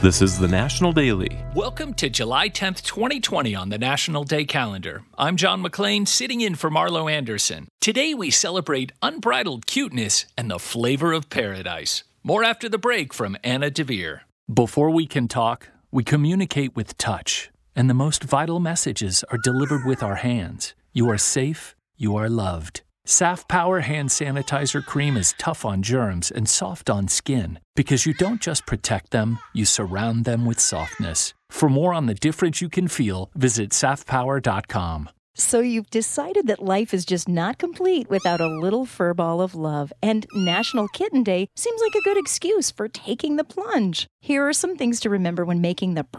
This is the National Daily. Welcome to July 10th, 2020 on the National Day calendar. I'm John McClain, sitting in for Marlo Anderson. Today we celebrate unbridled cuteness and the flavor of paradise. More after the break from Anna DeVere. Before we can talk, we communicate with touch, and the most vital messages are delivered with our hands. You are safe, you are loved. Saft Power Hand Sanitizer Cream is tough on germs and soft on skin because you don't just protect them, you surround them with softness. For more on the difference you can feel, visit saftpower.com. So you've decided that life is just not complete without a little furball of love, and National Kitten Day seems like a good excuse for taking the plunge. Here are some things to remember when making the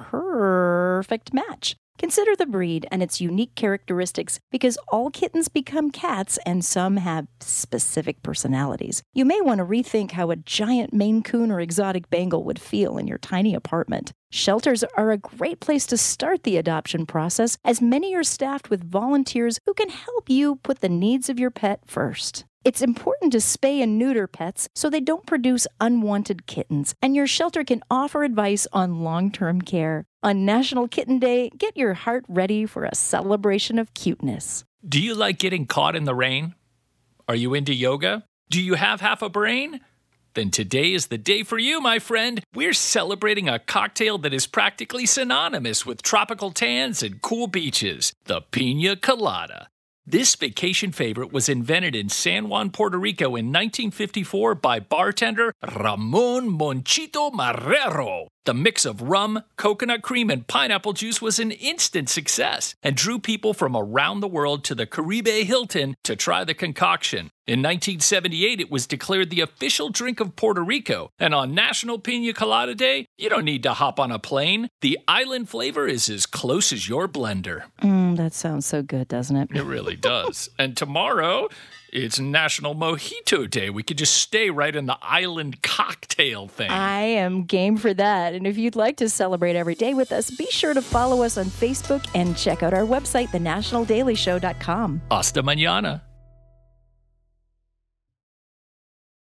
perfect match. Consider the breed and its unique characteristics because all kittens become cats and some have specific personalities. You may want to rethink how a giant Maine Coon or exotic Bengal would feel in your tiny apartment. Shelters are a great place to start the adoption process as many are staffed with volunteers who can help you put the needs of your pet first. It's important to spay and neuter pets so they don't produce unwanted kittens, and your shelter can offer advice on long-term care. On National Kitten Day, get your heart ready for a celebration of cuteness. Do you like getting caught in the rain? Are you into yoga? Do you have half a brain? Then today is the day for you, my friend. We're celebrating a cocktail that is practically synonymous with tropical tans and cool beaches, the Piña Colada. This vacation favorite was invented in San Juan, Puerto Rico in 1954 by bartender Ramon Monchito Marrero. The mix of rum, coconut cream, and pineapple juice was an instant success and drew people from around the world to the Caribe Hilton to try the concoction. In 1978, it was declared the official drink of Puerto Rico. And on National Piña Colada Day, you don't need to hop on a plane. The island flavor is as close as your blender. That sounds so good, doesn't it? It really does. And tomorrow, it's National Mojito Day. We could just stay right in the island cocktail thing. I am game for that. And if you'd like to celebrate every day with us, be sure to follow us on Facebook and check out our website, thenationaldailyshow.com. Hasta mañana.